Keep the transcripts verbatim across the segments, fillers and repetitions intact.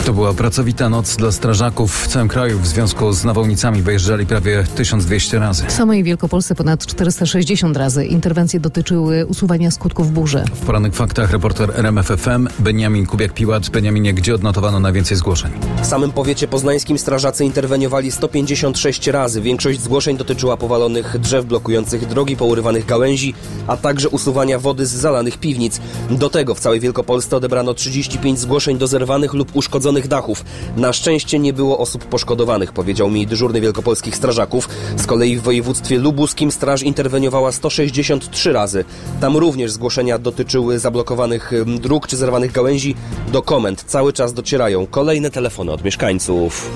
To była pracowita noc dla strażaków w całym kraju. W związku z nawałnicami wyjeżdżali prawie tysiąc dwieście razy. W samej Wielkopolsce ponad czterysta sześćdziesiąt razy. Interwencje dotyczyły usuwania skutków burzy. W porannych faktach reporter R M F F M Beniamin Kubiak-Piłat. Beniaminie, gdzie odnotowano najwięcej zgłoszeń? W samym powiecie poznańskim strażacy interweniowali sto pięćdziesiąt sześć razy. Większość zgłoszeń dotyczyła powalonych drzew blokujących drogi, pourywanych gałęzi, a także usuwania wody z zalanych piwnic. Do tego w całej Wielkopolsce odebrano trzydzieści pięć zgłoszeń do zerwanych lub uszkodzonych dachów. Na szczęście nie było osób poszkodowanych, powiedział mi dyżurny wielkopolskich strażaków. Z kolei w województwie lubuskim straż interweniowała sto sześćdziesiąt trzy razy. Tam również zgłoszenia dotyczyły zablokowanych dróg czy zerwanych gałęzi. Do komend cały czas docierają kolejne telefony od mieszkańców.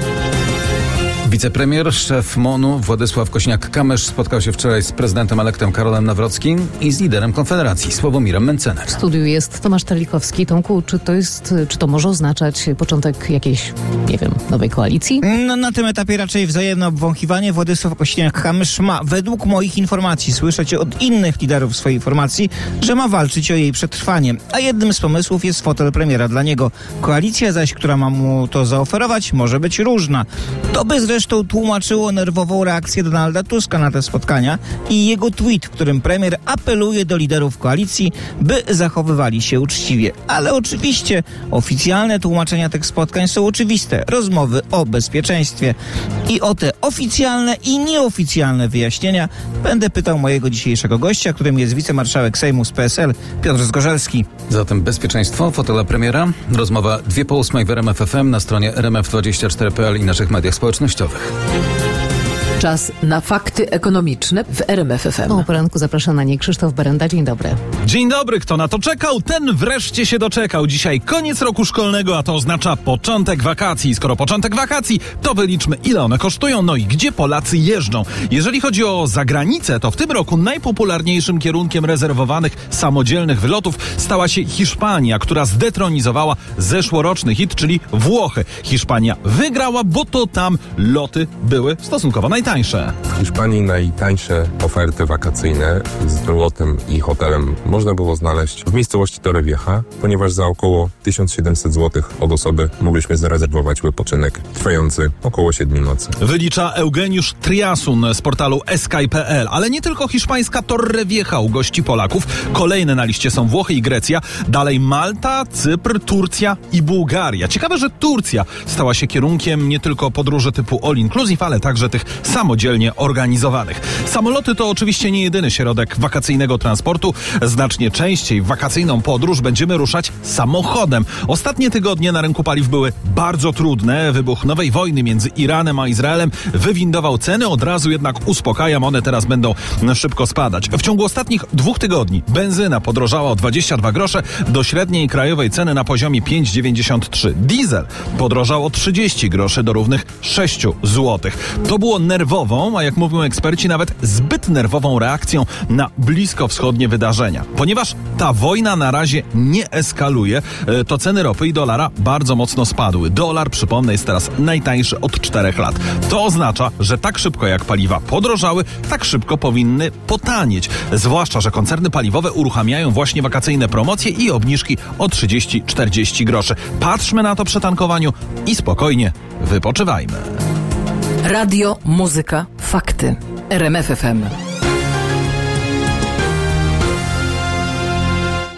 Wicepremier, szef M O N-u Władysław Kosiniak-Kamysz spotkał się wczoraj z prezydentem elektem Karolem Nawrockim i z liderem Konfederacji Sławomirem Mencenem. W studiu jest Tomasz Terlikowski. Tomku, czy to jest, czy to może oznaczać początek jakiejś, nie wiem, nowej koalicji? No, na tym etapie raczej wzajemne obwąchiwanie. Władysław Kosiniak-Kamysz ma, według moich informacji, słyszeć od innych liderów swojej formacji, że ma walczyć o jej przetrwanie. A jednym z pomysłów jest fotel premiera dla niego. Koalicja zaś, która ma mu to zaoferować, może być różna. To by zresztą Zresztą tłumaczyło nerwową reakcję Donalda Tuska na te spotkania i jego tweet, w którym premier apeluje do liderów koalicji, by zachowywali się uczciwie. Ale oczywiście oficjalne tłumaczenia tych spotkań są oczywiste. Rozmowy o bezpieczeństwie. I o te oficjalne i nieoficjalne wyjaśnienia będę pytał mojego dzisiejszego gościa, którym jest wicemarszałek Sejmu z P S L, Piotr Zgorzelski. Zatem bezpieczeństwo, fotela premiera. Rozmowa dwie po ósmej w R M F F M na stronie R M F dwadzieścia cztery kropka P L i naszych mediach społecznościowych. Czas na fakty ekonomiczne w R M F F M. O poranku zaprasza na nie Krzysztof Berenda. Dzień dobry. Dzień dobry, kto na to czekał, ten wreszcie się doczekał. Dzisiaj koniec roku szkolnego, a to oznacza początek wakacji. Skoro początek wakacji, to wyliczmy, ile one kosztują, no i gdzie Polacy jeżdżą. Jeżeli chodzi o zagranicę, to w tym roku najpopularniejszym kierunkiem rezerwowanych samodzielnych wylotów stała się Hiszpania, która zdetronizowała zeszłoroczny hit, czyli Włochy. Hiszpania wygrała, bo to tam loty były stosunkowo najtańsze. W Hiszpanii najtańsze oferty wakacyjne z lotem i hotelem można było znaleźć w miejscowości Torrevieja, ponieważ za około tysiąc siedemset złotych od osoby mogliśmy zarezerwować wypoczynek trwający około siedmiu nocy. Wylicza Eugeniusz Triasun z portalu Sky kropka P L. Ale nie tylko hiszpańska Torrevieja ugości Polaków. Kolejne na liście są Włochy i Grecja. Dalej Malta, Cypr, Turcja i Bułgaria. Ciekawe, że Turcja stała się kierunkiem nie tylko podróży typu all inclusive, ale także tych samodzielnie organizowanych. Samoloty to oczywiście nie jedyny środek wakacyjnego transportu. Znacznie częściej w wakacyjną podróż będziemy ruszać samochodem. Ostatnie tygodnie na rynku paliw były bardzo trudne. Wybuch nowej wojny między Iranem a Izraelem wywindował ceny. Od razu jednak uspokajam, one teraz będą szybko spadać. W ciągu ostatnich dwóch tygodni benzyna podrożała o dwadzieścia dwa grosze do średniej krajowej ceny na poziomie pięć dziewięćdziesiąt trzy. Diesel podrożał o trzydzieści groszy do równych sześciu złotych. To było nerwową, a jak mówią eksperci, nawet zbyt nerwową reakcją na bliskowschodnie wydarzenia. Ponieważ ta wojna na razie nie eskaluje, to ceny ropy i dolara bardzo mocno spadły. Dolar, przypomnę, jest teraz najtańszy od czterech lat. To oznacza, że tak szybko jak paliwa podrożały, tak szybko powinny potanieć. Zwłaszcza, że koncerny paliwowe uruchamiają właśnie wakacyjne promocje i obniżki o trzydzieści czterdzieści groszy. Patrzmy na to przy tankowaniu i spokojnie wypoczywajmy. Radio, muzyka, fakty. R M F F M.